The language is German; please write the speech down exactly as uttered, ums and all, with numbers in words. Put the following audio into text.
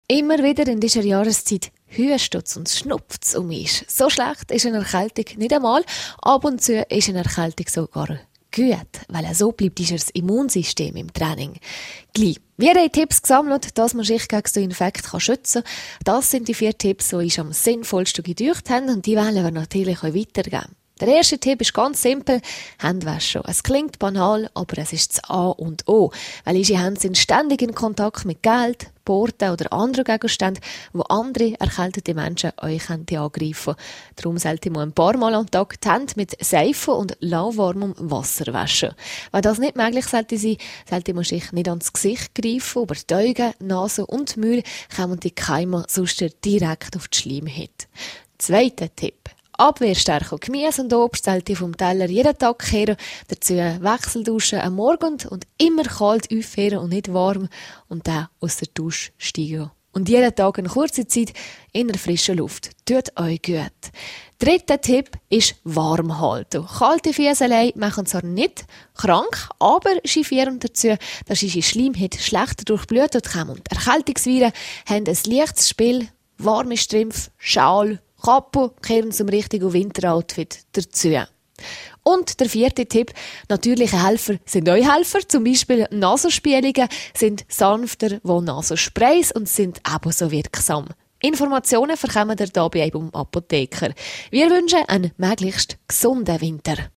Immer wieder in dieser Jahreszeit hüstet und schnupft um mich. So schlecht ist eine Erkältung nicht einmal. Ab und zu ist eine Erkältung sogar gut, weil so bleibt das Immunsystem im Training. Gleich. Wir haben Tipps gesammelt, dass man sich gegen so Infekt schützen kann. Das sind die vier Tipps, die ich am sinnvollsten gedurcht habe und die wollen wir natürlich auch weitergeben. Der erste Tipp ist ganz simpel, Händewaschen. Es klingt banal, aber es ist das A und O, weil unsere Hände sind ständig in Kontakt mit Geld, Borten oder anderen Gegenständen, wo andere erkältete Menschen euch angreifen können. Darum sollte man ein paar Mal am Tag die Hände mit Seife und lauwarmem Wasser waschen. Wenn das nicht möglich sollte sein, sollte man sich nicht ans Gesicht greifen, über die Augen, Nase und die Mühle kommen die Keime sonst direkt auf die Schleimhaut. Zweiter Tipp. Abwehrstärke Gemüse und Obst sollte vom Teller jeden Tag kehren. Dazu Wechselduschen am Morgen und immer kalt aufhören und nicht warm. Und dann aus der Dusche steigen. Und jeden Tag eine kurze Zeit in der frischen Luft. Tut euch gut. Dritter Tipp ist warm halten. Kalte Füße allein machen zwar nicht krank, aber schiffieren dazu, dass unsere Schleimhaut schlechter durchblutet kommt. Und Erkältungsviren haben ein leichtes Spiel, warme Strümpfe, Schal, Kappe, kehren zum richtigen Winteroutfit dazu. Und der vierte Tipp, natürliche Helfer sind euch Helfer. Zum Beispiel Nasenspülungen sind sanfter wie Nasensprays und sind ebenso wirksam. Informationen bekommt ihr hier bei einem Apotheker. Wir wünschen einen möglichst gesunden Winter.